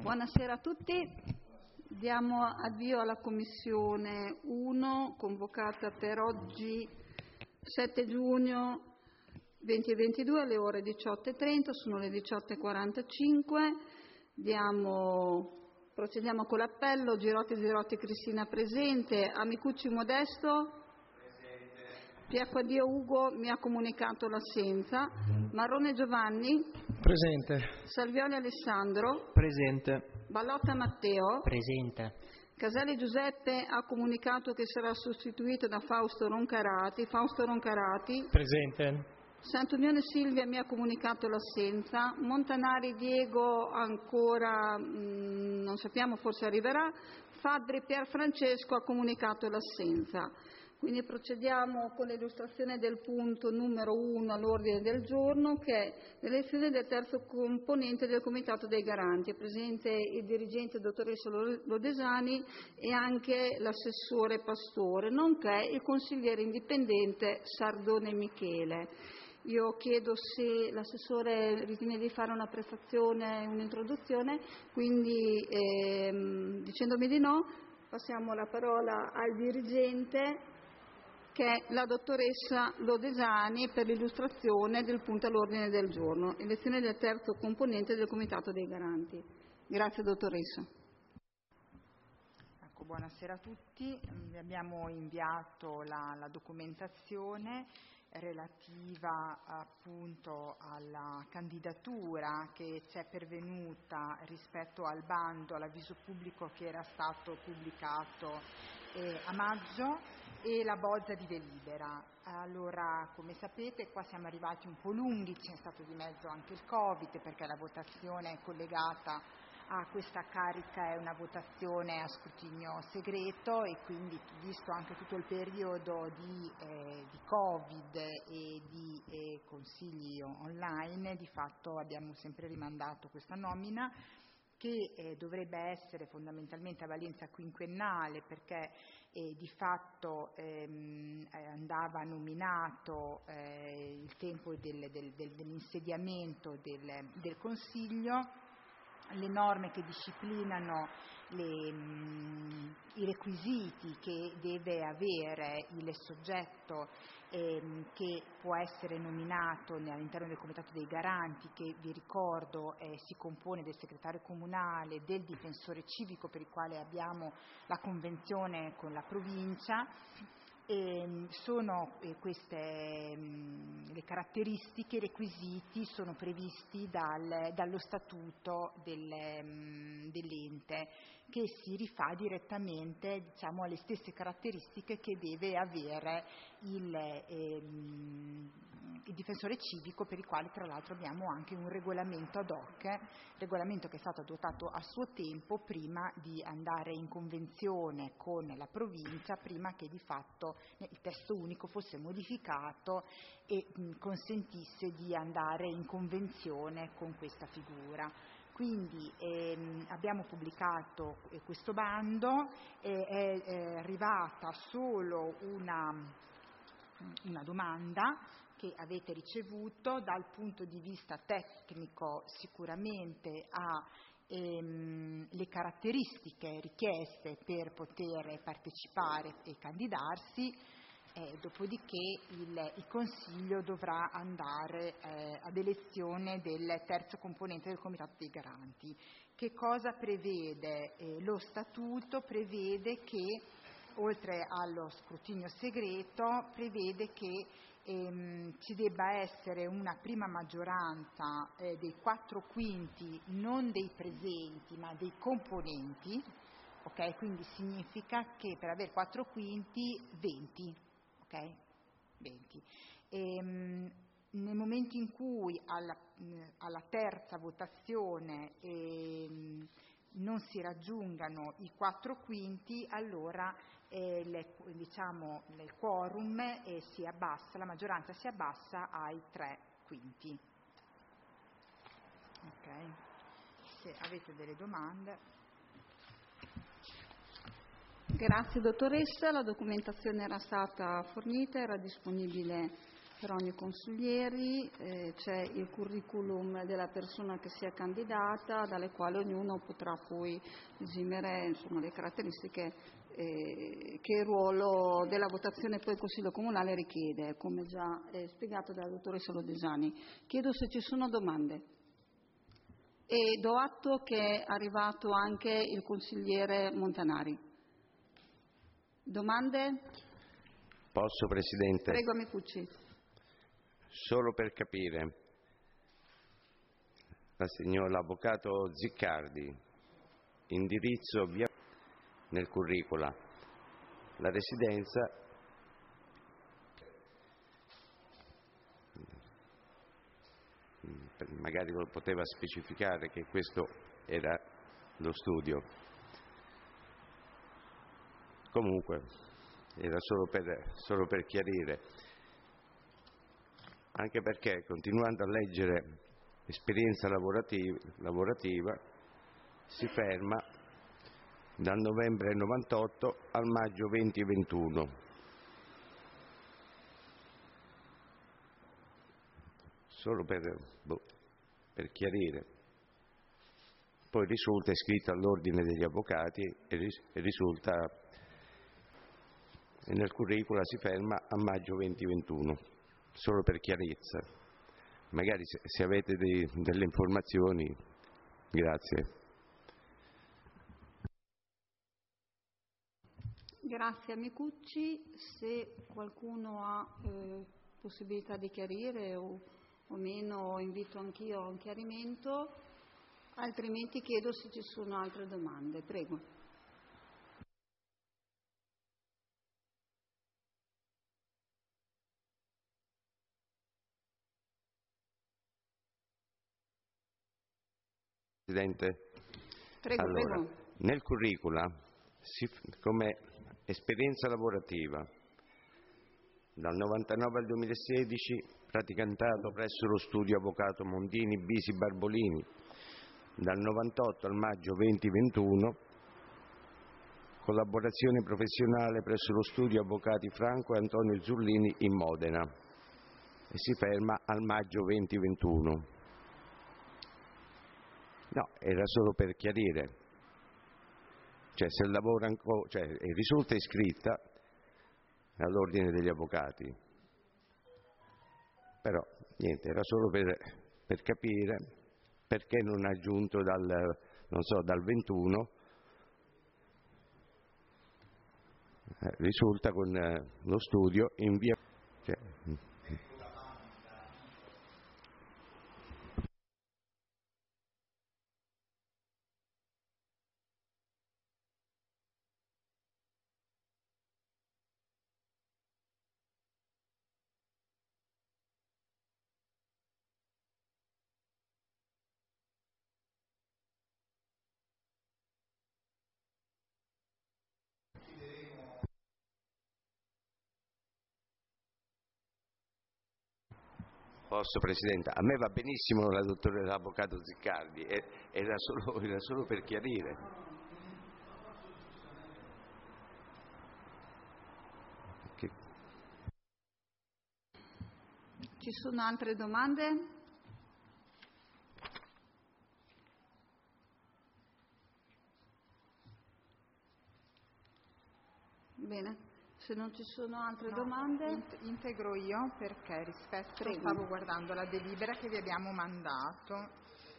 Buonasera a tutti. Diamo avvio alla Commissione 1, convocata per oggi 7 giugno 2022 alle ore 18.30, sono le 18.45. Procediamo con l'appello. Girotti Cristina presente. Amicucci Modesto? Presente. Piacquadio Ugo mi ha comunicato l'assenza. Marrone Giovanni? Presente. Salvioli Alessandro? Presente. Ballotta Matteo? Presente. Caselli Giuseppe ha comunicato che sarà sostituito da Fausto Roncarati. Fausto Roncarati? Presente. Sant'Unione Silvia mi ha comunicato l'assenza. Montanari Diego ancora non sappiamo, forse arriverà. Fabbri Pierfrancesco ha comunicato l'assenza. Quindi procediamo con l'illustrazione del punto numero 1 all'ordine del giorno, che è l'elezione del terzo componente del Comitato dei Garanti. È presente il dirigente dottoressa Lodesani e anche l'assessore Pastore, nonché il consigliere indipendente Sardone Michele. Io chiedo se l'assessore ritiene di fare una prefazione, un'introduzione, quindi dicendomi di no, passiamo la parola al dirigente, che è la dottoressa Lodesani, per l'illustrazione del punto all'ordine del giorno, elezione del terzo componente del Comitato dei Garanti. Grazie dottoressa. Ecco, buonasera a tutti. Vi abbiamo inviato la documentazione relativa appunto alla candidatura che ci è pervenuta rispetto al bando, all'avviso pubblico che era stato pubblicato a maggio, e la bozza di delibera. Allora, come sapete, qua siamo arrivati un po' lunghi, c'è stato di mezzo anche il Covid, perché la votazione collegata a questa carica è una votazione a scrutinio segreto, e quindi, visto anche tutto il periodo di Covid e di consigli online, di fatto abbiamo sempre rimandato questa nomina, che dovrebbe essere fondamentalmente a valenza quinquennale, perché di fatto andava nominato il tempo dell'insediamento del Consiglio. Le norme che disciplinano i requisiti che deve avere il soggetto che può essere nominato all'interno del Comitato dei Garanti, che vi ricordo si compone del segretario comunale, del difensore civico, per il quale abbiamo la convenzione con la provincia. Sono queste le caratteristiche, i requisiti sono previsti dallo statuto dell'ente, che si rifà direttamente, diciamo, alle stesse caratteristiche che deve avere il difensore civico, per il quale tra l'altro abbiamo anche un regolamento ad hoc, regolamento che è stato adottato a suo tempo prima di andare in convenzione con la provincia, prima che di fatto il testo unico fosse modificato e consentisse di andare in convenzione con questa figura. Quindi abbiamo pubblicato questo bando, è arrivata solo una domanda che avete ricevuto. Dal punto di vista tecnico sicuramente ha le caratteristiche richieste per poter partecipare e candidarsi, dopodiché il Consiglio dovrà andare ad elezione del terzo componente del Comitato dei Garanti. Che cosa prevede? Lo Statuto prevede che, oltre allo scrutinio segreto, prevede che ci debba essere una prima maggioranza dei 4/5, non dei presenti ma dei componenti, ok? Quindi significa che per avere 4/5 20, ok? 20. Nel momento in cui alla terza votazione non si raggiungano i 4/5, allora il quorum si abbassa, la maggioranza si abbassa ai 3/5. Ok. Se avete delle domande. Grazie dottoressa, la documentazione era stata fornita, era disponibile per ogni consiglieri, c'è il curriculum della persona che si è candidata, dalle quali ognuno potrà poi esimere le caratteristiche che il ruolo della votazione poi il Consiglio Comunale richiede, come già spiegato dalla dottoressa Lodesani. Chiedo se ci sono domande. E do atto che è arrivato anche il consigliere Montanari. Domande? Posso, Presidente? Prego, Micucci. Solo per capire, l'avvocato Ziccardi, indirizzo via nel curricula, la residenza magari lo poteva specificare che questo era lo studio. Comunque era solo per chiarire, anche perché continuando a leggere esperienza lavorativa si ferma dal novembre 98 al maggio 2021. Solo per chiarire. Poi risulta iscritto all'ordine degli avvocati e risulta e nel curricula si ferma a maggio 2021. Solo per chiarezza. Magari se avete delle informazioni, grazie. Grazie a Micucci. Se qualcuno ha possibilità di chiarire o meno, invito anch'io a un chiarimento, altrimenti chiedo se ci sono altre domande. Prego. Presidente? Prego, allora, prego. Nel curricula, come esperienza lavorativa, dal 99 al 2016, praticantato presso lo studio avvocato Mondini, Bisi, Barbolini, dal 98 al maggio 2021, collaborazione professionale presso lo studio avvocati Franco e Antonio Zullini in Modena e si ferma al maggio 2021. No, era solo per chiarire, cioè se lavora ancora, risulta iscritta all'ordine degli avvocati, però niente, era solo per capire perché non ha aggiunto dal 21, risulta con lo studio in via... Posso, Presidente? A me va benissimo l'avvocato Ziccardi, era solo per chiarire. Ci sono altre domande? Bene. Se non ci sono altre domande... Integro io perché stavo guardando la delibera che vi abbiamo mandato.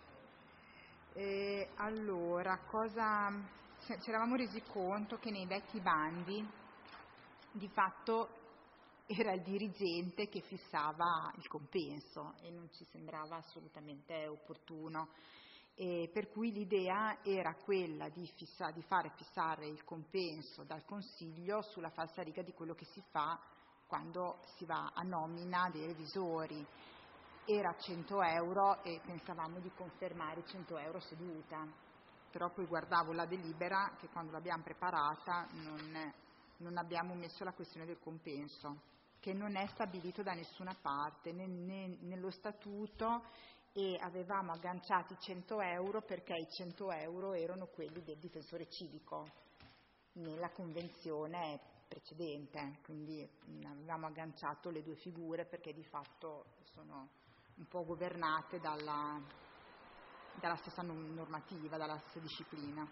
Allora, ci eravamo resi conto che nei vecchi bandi di fatto era il dirigente che fissava il compenso e non ci sembrava assolutamente opportuno. Per cui l'idea era quella di fare fissare il compenso dal Consiglio sulla falsariga di quello che si fa quando si va a nomina dei revisori. Era 100 euro e pensavamo di confermare 100 euro seduta, però poi guardavo la delibera che quando l'abbiamo preparata non abbiamo messo la questione del compenso, che non è stabilito da nessuna parte, né nello statuto, e avevamo agganciati 100 euro perché i 100 euro erano quelli del difensore civico nella convenzione precedente, quindi avevamo agganciato le due figure perché di fatto sono un po' governate dalla stessa normativa, dalla stessa disciplina.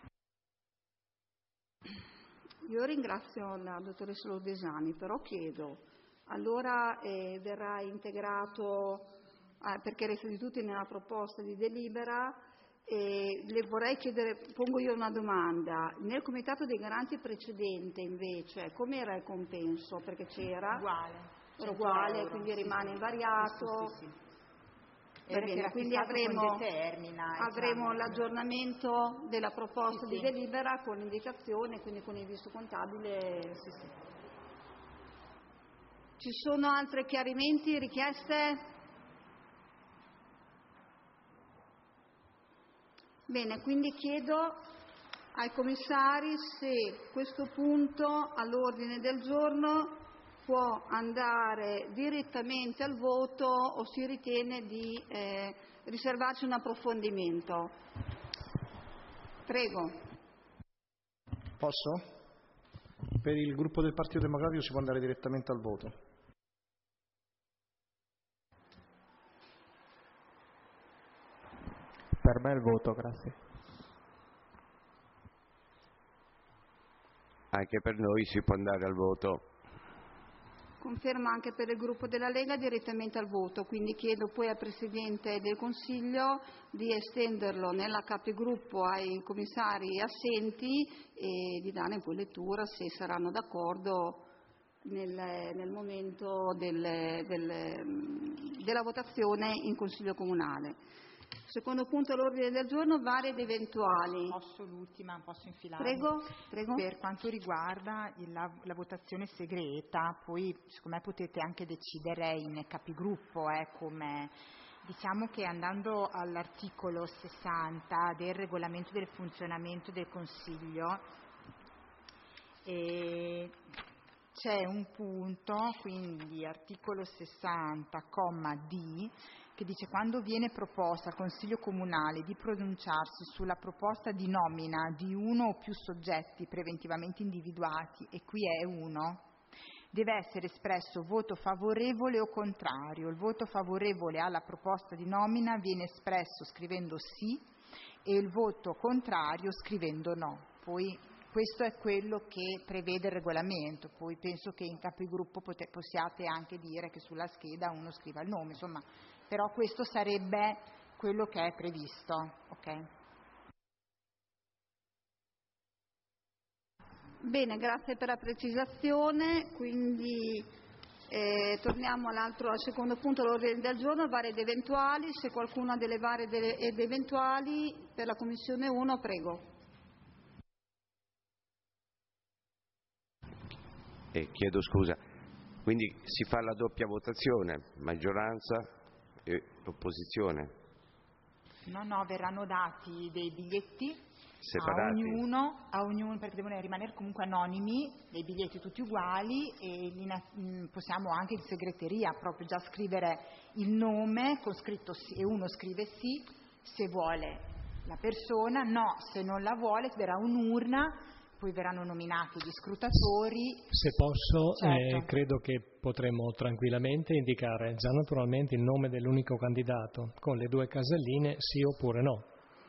Io ringrazio la dottoressa Lordesani, però chiedo, allora verrà integrato, perché resta di tutti nella proposta di delibera, le vorrei chiedere, pongo io una domanda, nel comitato dei garanti precedente invece com'era il compenso? Perché c'era? Era uguale, euro, quindi rimane invariato. Sì. Va bene, quindi avremo l'aggiornamento della proposta di delibera con l'indicazione, quindi con il visto contabile. Sì. Ci sono altri chiarimenti, richieste? Bene, quindi chiedo ai commissari se questo punto all'ordine del giorno può andare direttamente al voto o si ritiene di riservarci un approfondimento. Prego. Posso? Per il gruppo del Partito Democratico si può andare direttamente al voto. Per me il voto, grazie. Anche per noi si può andare al voto. Conferma anche per il gruppo della Lega direttamente al voto, quindi chiedo poi al Presidente del Consiglio di estenderlo nella capigruppo ai commissari assenti e di darne poi lettura se saranno d'accordo nel momento della votazione in Consiglio Comunale. Secondo punto all'ordine del giorno, varie ed eventuali. L'ultima, posso infilare? Prego. Per quanto riguarda la votazione segreta, poi secondo me potete anche decidere in capigruppo, come diciamo che andando all'articolo 60 del regolamento del funzionamento del Consiglio, c'è un punto, quindi articolo 60, comma D, che dice: quando viene proposta al Consiglio Comunale di pronunciarsi sulla proposta di nomina di uno o più soggetti preventivamente individuati, e qui è uno, deve essere espresso voto favorevole o contrario. Il voto favorevole alla proposta di nomina viene espresso scrivendo sì e il voto contrario scrivendo no. Poi questo è quello che prevede il regolamento, poi penso che in capigruppo possiate anche dire che sulla scheda uno scriva il nome, insomma, però questo sarebbe quello che è previsto. Okay. Bene, grazie per la precisazione. Quindi torniamo al secondo punto all'ordine del giorno, varie ed eventuali. Se qualcuno ha delle varie ed eventuali per la Commissione 1, prego. Chiedo scusa, quindi si fa la doppia votazione, maggioranza e opposizione? No, verranno dati dei biglietti separati a ognuno, perché devono rimanere comunque anonimi, dei biglietti tutti uguali, e possiamo anche in segreteria proprio già scrivere il nome con scritto sì, e uno scrive sì se vuole la persona, no se non la vuole, verrà un'urna, poi verranno nominati gli scrutatori. Se posso, certo. Credo che potremmo tranquillamente indicare già naturalmente il nome dell'unico candidato, con le due caselline sì oppure no.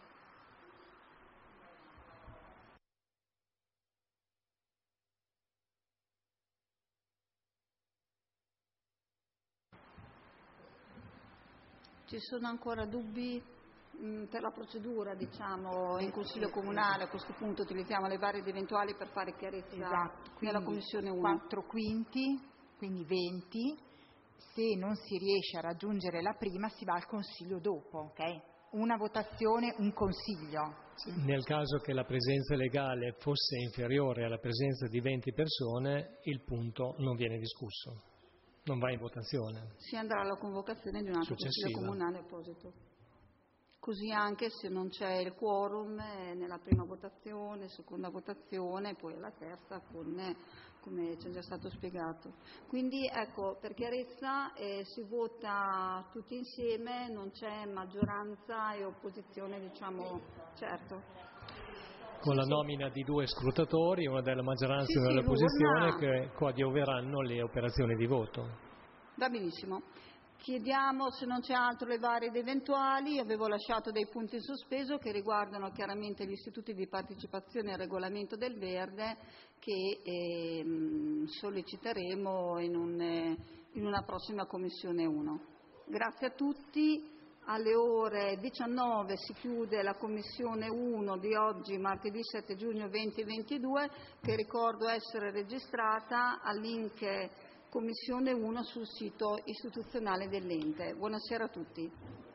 Ci sono ancora dubbi per la procedura, diciamo, in Consiglio Comunale? A questo punto utilizziamo le varie ed eventuali per fare chiarezza nella Commissione 1. 4 quinti, quindi 20. Se non si riesce a raggiungere la prima si va al Consiglio dopo, ok? Una votazione, un Consiglio. Nel caso che la presenza legale fosse inferiore alla presenza di 20 persone, il punto non viene discusso, non va in votazione. Si andrà alla convocazione di un altro Consiglio Comunale apposito. Così anche se non c'è il quorum nella prima votazione, seconda votazione, poi alla terza, come ci è già stato spiegato. Quindi ecco, per chiarezza si vota tutti insieme, non c'è maggioranza e opposizione, diciamo, certo. con la nomina di 2 scrutatori, uno della maggioranza e uno Sì, dell'opposizione, l'urna. che coadiuveranno le operazioni di voto. Va benissimo. Chiediamo, se non c'è altro, le varie ed eventuali. Io avevo lasciato dei punti in sospeso che riguardano chiaramente gli istituti di partecipazione al regolamento del Verde, che solleciteremo in una prossima Commissione 1. Grazie a tutti. Alle ore 19 si chiude la Commissione 1 di oggi, martedì 7 giugno 2022, che ricordo essere registrata al link Commissione 1 sul sito istituzionale dell'ente. Buonasera a tutti.